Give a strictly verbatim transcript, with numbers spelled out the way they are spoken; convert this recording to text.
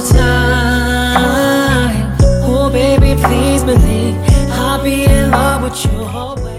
time. Oh baby, please believe I'll be in love with you always.